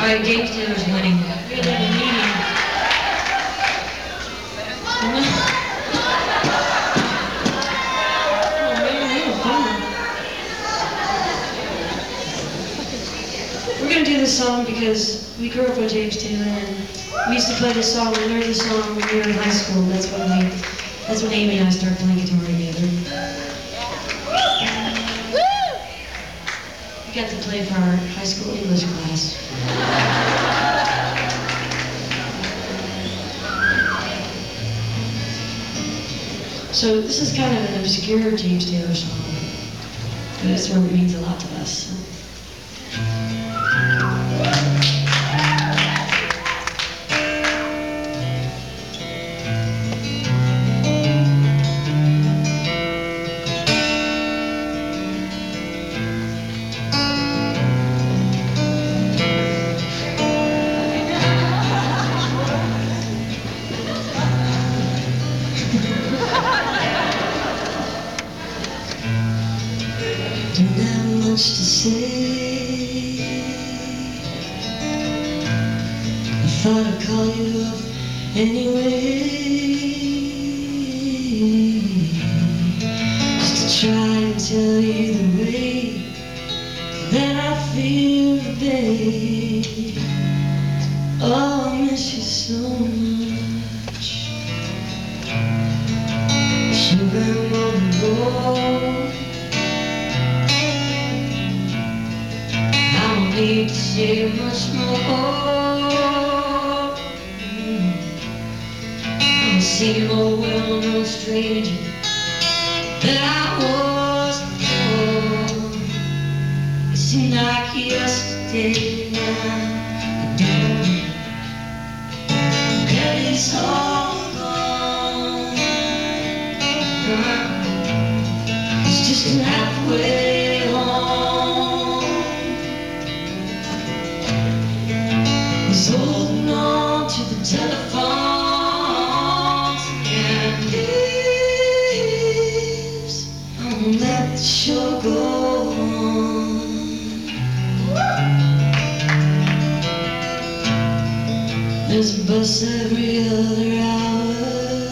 Alright, James Taylor's winning. We had a meeting. We're gonna do this song because we grew up with James Taylor and we used to play this song. We learned this song when we were in high school. That's when Amy and I started playing guitar together. We got to play for our high school English class. So this is kind of an obscure James Taylor song, but it's one that means a lot to us. Don't have much to say. I thought I'd call you up anyway, just to try and tell you the way that I feel today. Oh, I miss you so much. You've been on the road. I don't need to say much more. I'm the same old well-known stranger that I was before. It seemed like yesterday now. That is all gone. It's just halfway home. He's holding on to the telephones and leaves. I won't let the show go on. There's a bus every other hour.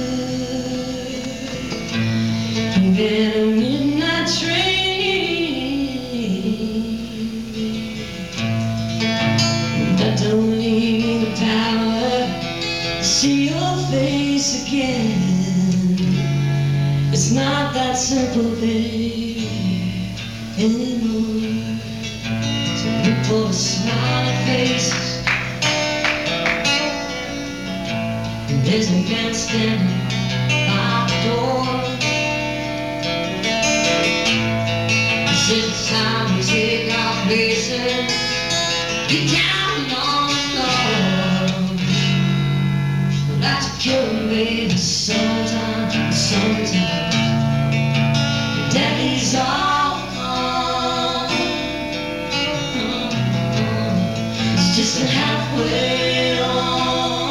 You get a midnight train. That don't leave me the power to see your face again. It's not that simple, baby, anymore. So people with smiling faces. There's a man standing by the door. He said it's time to take our places. Get down on the floor. Well, that's a killer, baby. Summertime, summertime. Daddy's all gone. It's just a halfway home.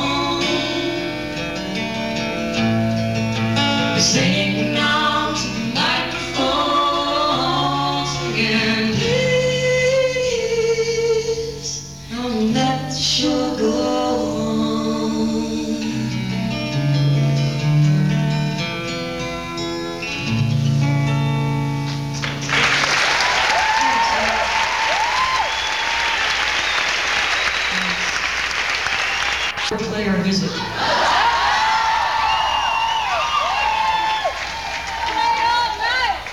Singing on to the microphones and please don't let the show go on. Play our music.